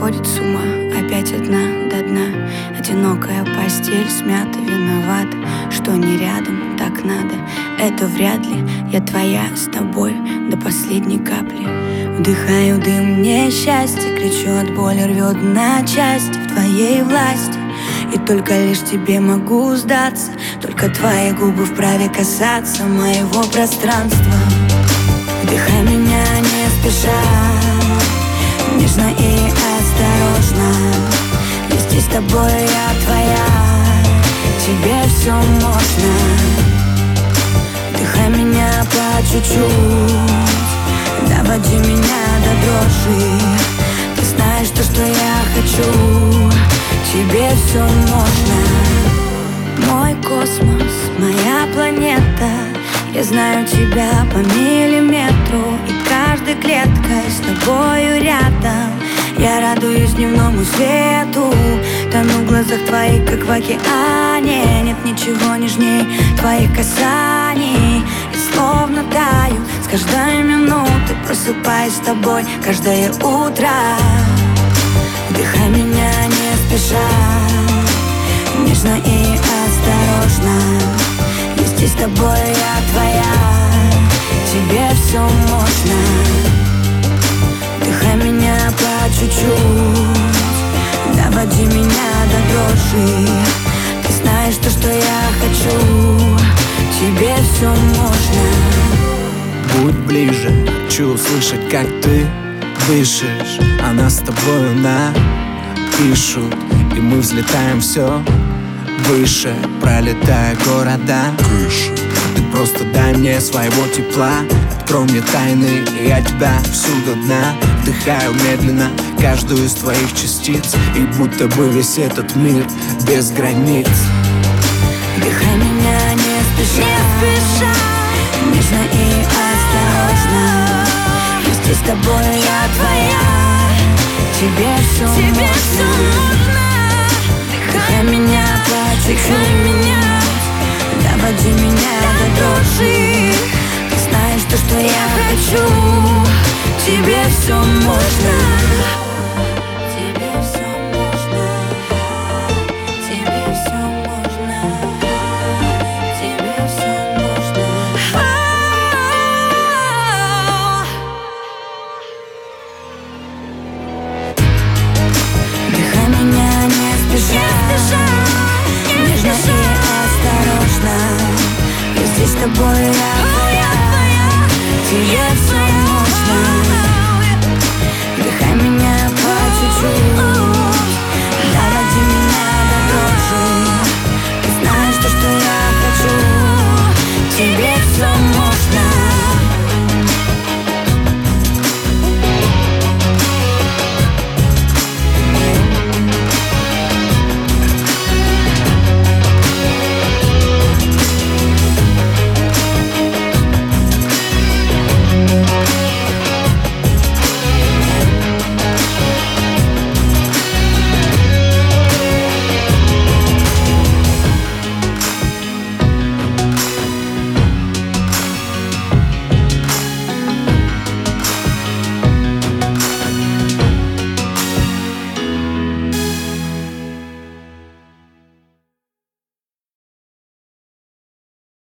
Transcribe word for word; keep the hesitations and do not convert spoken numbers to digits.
сходит с ума, опять одна до дна. Одинокая постель, смята, виновата, что не рядом, так надо. Это вряд ли, я твоя с тобой до последней капли. Вдыхаю дым, мне счастье, кричу от боли, рвет на части. В твоей власти, и только лишь тебе могу сдаться. Только твои губы вправе касаться моего пространства. Вдыхай меня не спеша, нежно и осторожно. Я здесь с тобой, я твоя, тебе все можно. Вдыхай меня по чуть-чуть, доводи меня до дрожи. Ты знаешь то, что я хочу, тебе все можно. Мой космос, моя планета, я знаю тебя по миллиметру, и каждой клеткой с тобою рядом. Я радуюсь дневному свету, тону в глазах твоих, как в океане. Нет ничего нежней твоих касаний, и словно таю с каждой минуты, просыпаюсь с тобой каждое утро. Вдыхай меня не спеша, нежно и осторожно. Я здесь с тобой, я твоя, тебе все можно. Вдыхай меня по чуть-чуть, доводи меня до дрожи. Ты знаешь то, что я хочу, тебе все можно. Будь ближе, хочу услышать, как ты дышишь, а нас с тобою напишут, и мы взлетаем все выше, пролетая города. Ты просто дай мне своего тепла, открой мне тайны, и я тебя всюду дна. Вдыхаю медленно каждую из твоих частиц, и будто бы весь этот мир без границ. Вдыхай меня не спеша, не спеша, нежно и осторожно. Я здесь с тобой, я твоя, тебе все тебе можно. Все можно. Вдыхай меня по чуть-чуть, доводи меня до дрожи. Ты знаешь то, что я хочу, тебе все можно. Тебе все можно. Тебе все можно. Тебе все можно. Вдыхай меня не спеша, нежно и осторожно. Я здесь с тобой, я твоя, тебе